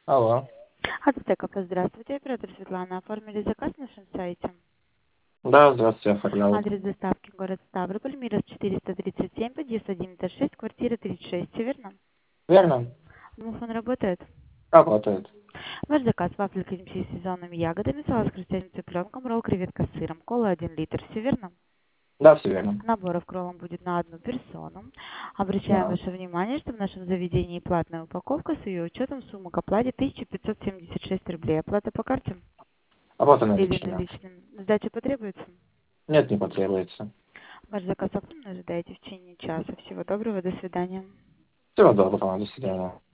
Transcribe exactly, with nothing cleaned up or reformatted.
Алло. От Стекопа, здравствуйте, оператор Светлана. Оформили заказ на нашем сайте. Да, здравствуйте, оформлял. Адрес доставки город Ставрополь, Мирос четыреста тридцать семь, подъезд одиннадцать шесть, квартира тридцать шесть, все верно? Верно? Муфон работает. Работает. Ваш заказ: вафли крем с сезонными ягодами, салат с хрустящим цыпленком, ролл креветка с сыром, кола один литр, все верно? Да, все верно. Наборов к роллам будет на одну персону. Обращаем Да. ваше внимание, что в нашем заведении платная упаковка, с ее учетом сумма к оплате тысяча пятьсот семьдесят шесть рублей. Оплата по карте Работа или наличная. наличным? Сдача потребуется? Нет, не потребуется. Ваш заказ оформлен, ожидаете в течение часа. Всего доброго, до свидания. Всего доброго, до свидания.